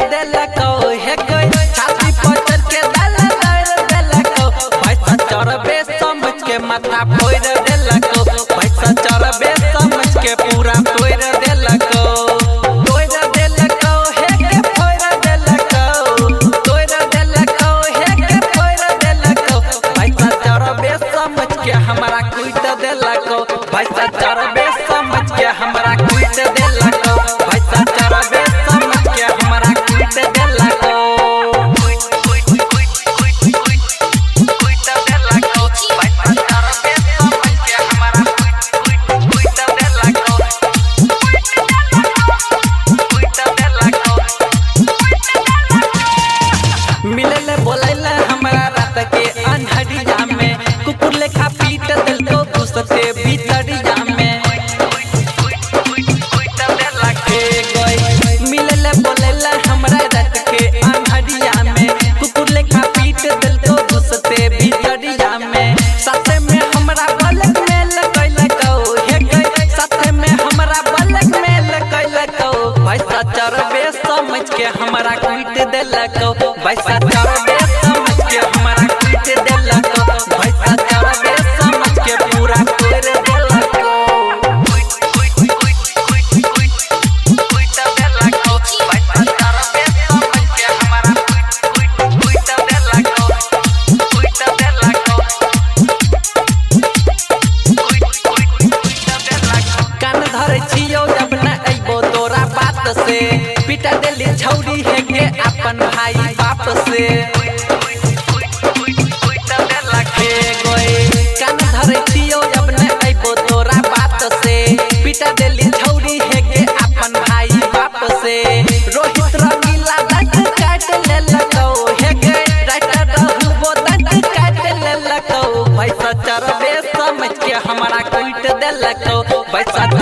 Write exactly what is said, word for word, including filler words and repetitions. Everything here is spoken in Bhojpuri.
देलको हे कोई छाती पर चढ़ के दल दर देलको पैसा चढ़बे समझ के माथा फोड़ देलको पैसा चढ़बे समझ के पूरा फोड़ देलको तोड़ देलको हे के फोड़ देलको तोड़ देलको हे के फोड़ देलको पैसा चढ़बे समझ के हमरा कुट देलको पैसा चढ़बे समझ के हमरा कुट देलको पैसा चढ़बे समझ के हमरा कुट देलको मिलले बोलैले हमरा रात के अन्हरिया में कुकुर लेखा पीट देलको घुसते भीतरिया में मिलले बोलैले हमरा रात के अन्हरिया में कुकुर लेखा पीट देलको घुसते भीतरिया में साथे में हमरा बलक में लगैलको हे गई साथे में हमरा बलक में लगैलको पैसा चढ़बे समझ के हमरा कुट देलको पैसा चढ़बे समझ के हमरा कुट देलको पैसा चढ़बे समझ के पूरा तोड़ देलको कान धरे छियो जब न अइबो तोरा बात से पिटा देली छौरी है के अपन भाई बाप से कान धरे छियो जब न अइबो तोरा बात से पिटा देली छौरी है के अपन भाई बाप से रोहित रंगीला दंड काट लेलको हे के राइटर रहबो दंड काट लेलको पैसा चढ़बे समझ के हमरा कुट देलको पैसा